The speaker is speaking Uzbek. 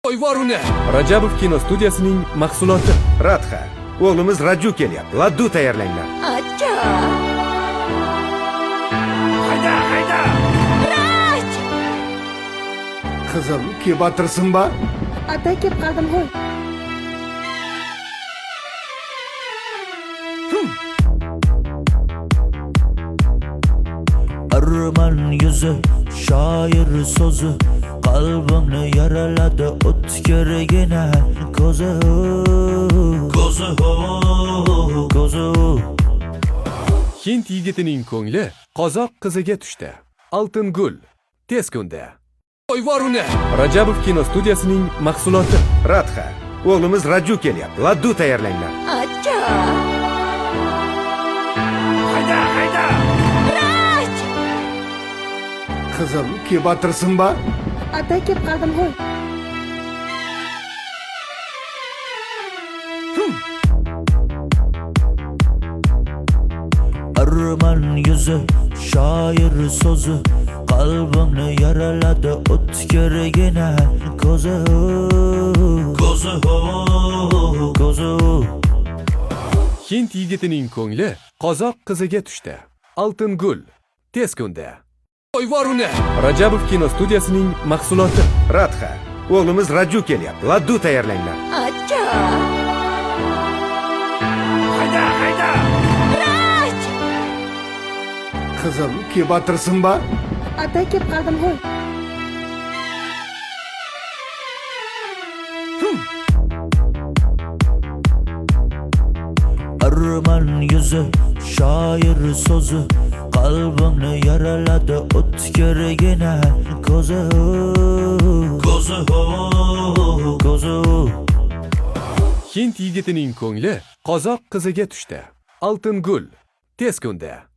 Voyvoruni! Rajabov kino studiyasining mahsuloti. Radha, o'g'limiz Raju kelyapti. Laddu tayyorlanglar. Acha! Hayda! Raj! Qizim, kebatirsin ba? Ata kelib qoldim qo'y. Arman yüzü, şair sözü, kalbimni yaraladı o'tkirgina ko'zi. Hind yigitining ko'ngli qozoq qiziga tushdi. Oltin gul. Tez kunda. Voyvoruni! Rajabov kino studiyasining mahsuloti. Radha, o'g'limiz Raju kelyapti. Laddu tayyorlanglar. Acha! Hayda! Raj! Qizim, kebatirsin ba? Ata kelib qoldim qo'y. Arman yüzü, şair sözü, kalbimni yaraladı o'tkirgina ko'zi. Hind yigitining ko'ngli qozoq qiziga tushdi. Oltin gul. Tez kunda. Voyvoruni! Rajabov kino studiyasining mahsuloti. Radha, o'g'limiz Raju kelyapti. Laddu tayyorlanglar. Acha! Hayda! Raj! Qizim, kebatirsin ba? Ata kelib qoldim qo'y. Arman yüzü, şair sözü, kalbimni yaraladı o'tkirgina ko'zi. Hind yigitining ko'ngli qozoq qiziga tushdi. Oltin gul. Tez kunda.